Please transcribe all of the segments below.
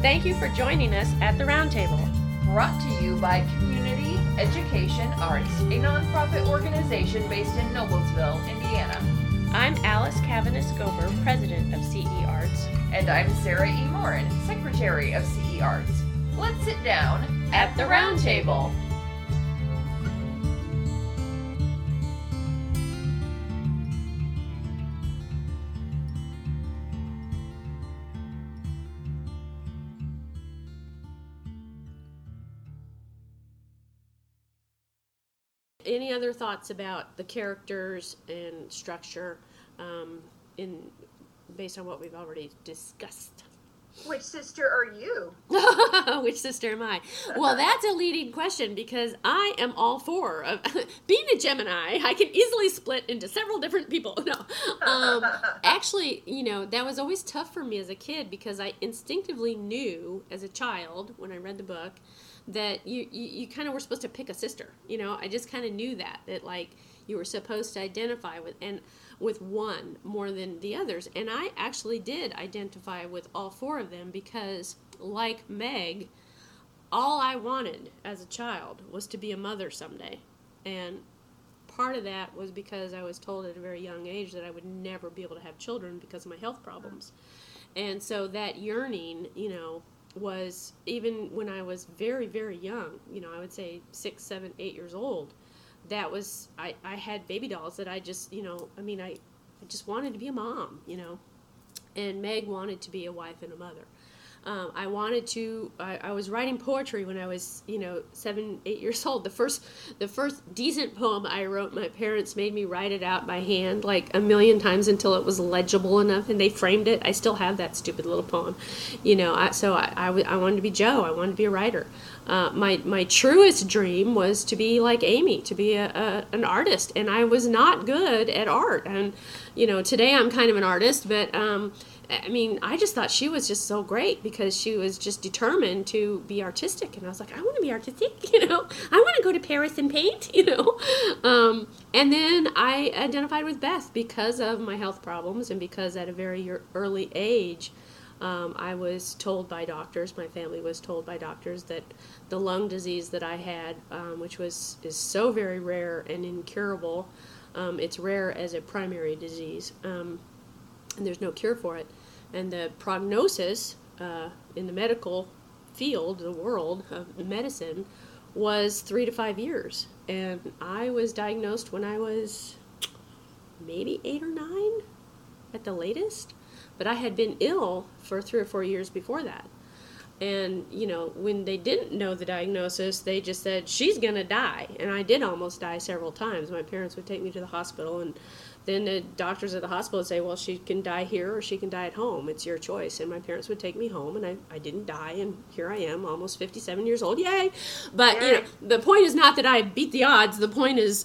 Thank you for joining us at the Roundtable. Brought to you by Community Education Arts, a nonprofit organization based in Noblesville, Indiana. I'm Alice Cavanis-Gober, president of CE Arts. And I'm Sarah E. Morin, secretary of CE Arts. Let's sit down at the Roundtable. Any other thoughts about the characters and structure based on what we've already discussed? Which sister are you? Which sister am I? Well, that's a leading question because I am all for being a Gemini. I can easily split into several different people. No, actually, that was always tough for me as a kid because I instinctively knew as a child when I read the book that you kind of were supposed to pick a sister. I just kind of knew that like you were supposed to identify with one more than the others. And I actually did identify with all four of them because, like Meg, all I wanted as a child was to be a mother someday. And part of that was because I was told at a very young age that I would never be able to have children because of my health problems. And so that yearning, was even when I was very, very young, I would say 6, 7, 8 years old, that was, I had baby dolls that I just, I just wanted to be a mom, and Meg wanted to be a wife and a mother. I was writing poetry when I was, 7, 8 years old. The first decent poem I wrote, my parents made me write it out by hand like a million times until it was legible enough, and they framed it. I still have that stupid little poem, I wanted to be Jo. I wanted to be a writer. My truest dream was to be like Amy, to be an artist, and I was not good at art. And today I'm kind of an artist, but I just thought she was just so great because she was just determined to be artistic. And I was like, I want to be artistic, I want to go to Paris and paint, And then I identified with Beth because of my health problems and because at a very early age, I was told by doctors, my family was told by doctors that the lung disease that I had, which is so very rare and incurable, it's rare as a primary disease, and there's no cure for it. And the prognosis in the medical field, the world of medicine, was 3 to 5 years. And I was diagnosed when I was maybe 8 or 9 at the latest. But I had been ill for 3 or 4 years before that. And, when they didn't know the diagnosis, they just said, she's going to die. And I did almost die several times. My parents would take me to the hospital, and then the doctors at the hospital would say, well, she can die here or she can die at home. It's your choice. And my parents would take me home, and I didn't die, and here I am, almost 57 years old. Yay! But, the point is not that I beat the odds. The point is,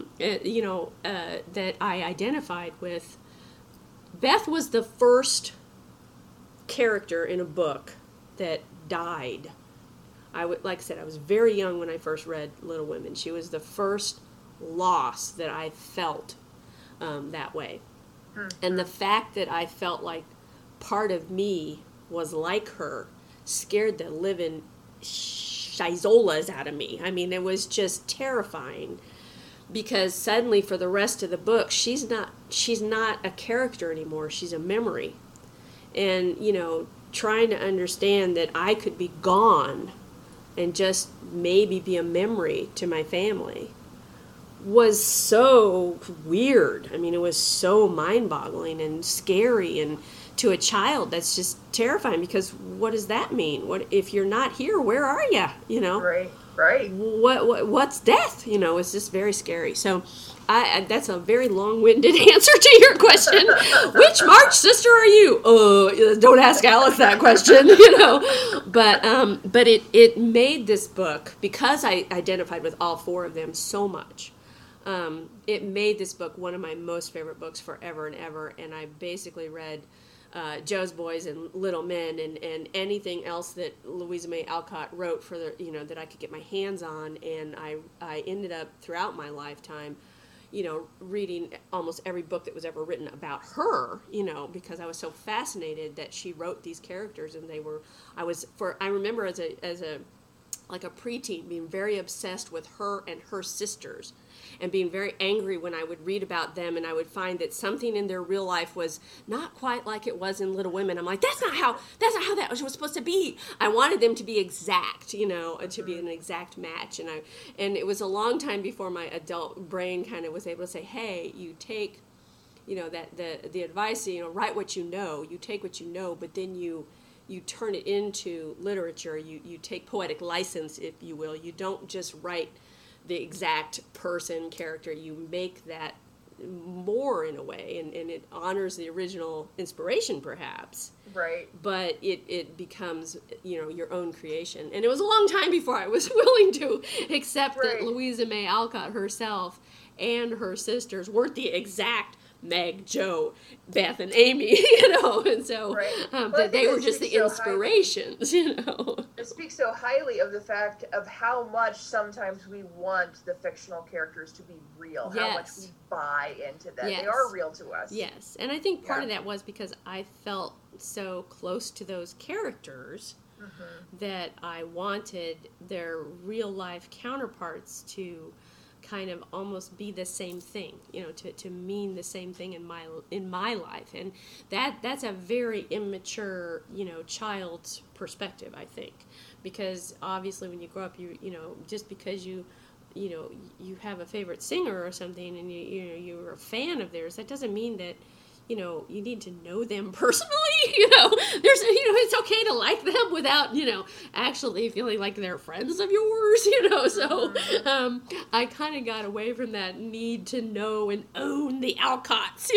that I identified with. Beth was the first character in a book that died. Like I said, I was very young when I first read Little Women. She was the first loss that I felt that way. And the fact that I felt like part of me was like her scared the living shizolas out of me. It was just terrifying. Because suddenly, for the rest of the book, she's not a character anymore. She's a memory. And, trying to understand that I could be gone and just maybe be a memory to my family was so weird. It was so mind-boggling and scary. And to a child, that's just terrifying because what does that mean? What if you're not here? Where are you? Right. What's death? It's just very scary. So that's a very long-winded answer to your question. Which March sister are you? Don't ask Alice that question, But it made this book, because I identified with all four of them so much, it made this book one of my most favorite books forever and ever. And I basically read Jo's Boys and Little Men and anything else that Louisa May Alcott wrote for that I could get my hands on. And I ended up throughout my lifetime reading almost every book that was ever written about her, because I was so fascinated that she wrote these characters, and I remember as a like a preteen being very obsessed with her and her sisters, and being very angry when I would read about them and I would find that something in their real life was not quite like it was in Little Women. I'm like, that's not how that was supposed to be. I wanted them to be exact, to be an exact match. And it was a long time before my adult brain kind of was able to say, hey, you take, that the advice, write what you take what you know, but then you turn it into literature. You take poetic license, if you will. You don't just write the exact person, character. You make that more in a way, and it honors the original inspiration, perhaps. Right. But it becomes, your own creation. And it was a long time before I was willing to accept that Louisa May Alcott herself and her sisters weren't the exact Meg, Jo, Beth, and Amy, and so that they were just the inspirations, It speaks so highly of the fact of how much sometimes we want the fictional characters to be real, how much we buy into them. Yes. They are real to us. Yes, and I think part of that was because I felt so close to those characters that I wanted their real-life counterparts to kind of almost be the same thing, to mean the same thing in my life, and that's a very immature, child's perspective, I think, because obviously when you grow up, you just because you have a favorite singer or something, and you're a fan of theirs, that doesn't mean that you need to know them personally. There's, it's okay to like them without, actually feeling like they're friends of yours, So I kind of got away from that need to know and own the Alcotts,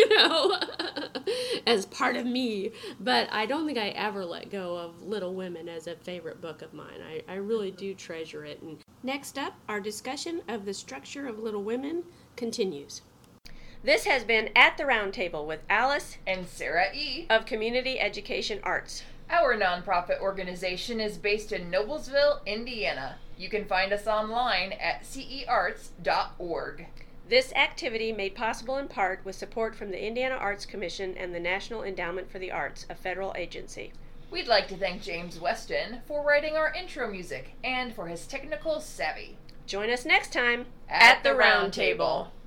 as part of me. But I don't think I ever let go of Little Women as a favorite book of mine. I really do treasure it. And next up, our discussion of the structure of Little Women continues. This has been At the Round Table with Alice and Sarah E. of Community Education Arts. Our nonprofit organization is based in Noblesville, Indiana. You can find us online at cearts.org. This activity made possible in part with support from the Indiana Arts Commission and the National Endowment for the Arts, a federal agency. We'd like to thank James Weston for writing our intro music and for his technical savvy. Join us next time at the Round Table.